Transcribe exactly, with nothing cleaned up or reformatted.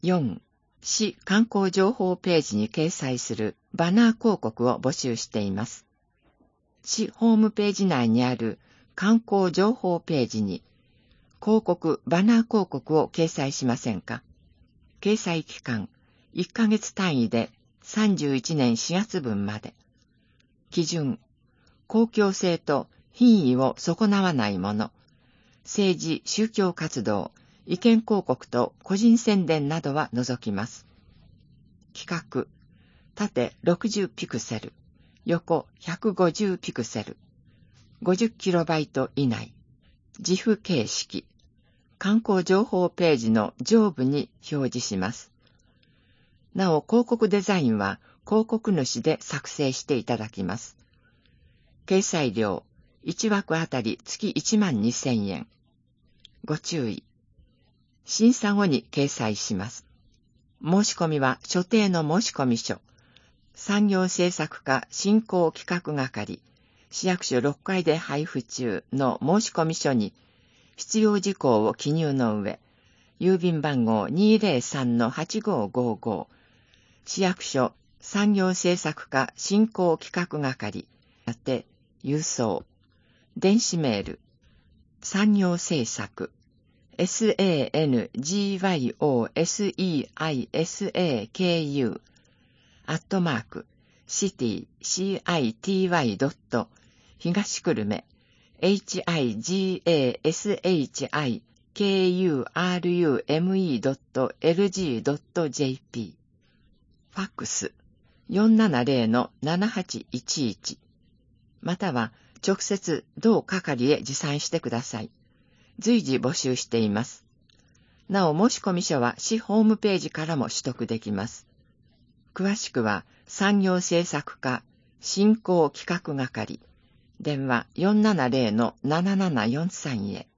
よん、市観光情報ページに掲載するバナー広告を募集しています。市ホームページ内にある観光情報ページに広告、バナー広告を掲載しませんか？掲載期間いっかげつ単位でさんじゅういちねんしがつぶんまで。基準、公共性と品位を損なわないもの、政治・宗教活動、意見広告と個人宣伝などは除きます。規格、縦ろくじゅうピクセル、横ひゃくごじゅうピクセル、ごじゅっキロバイト以内、自負形式、観光情報ページの上部に表示します。なお、広告デザインは広告主で作成していただきます。掲載料、いちわくあたり月いちまんにせんえん。ご注意。審査後に掲載します。申し込みは所定の申込書、産業政策課振興企画係、市役所ろっかいで配布中の申込書に必要事項を記入の上、郵便番号 にーぜろさんのはちごーごーごー、市役所産業政策課振興企画係、宛て郵送、電子メール、産業政策、サンゴセイサク、アットマーク、シティ、シティ、ドット、東久留米、ヒガシクルメ、ドット、エルジードットジェーピー。ファックス、よんななぜろのななはちいちいち。または、直接同係へ持参してください。随時募集しています。なお、申込書は市ホームページからも取得できます。詳しくは、産業政策課振興企画係、電話 よんななぜろのななななよんさん へ。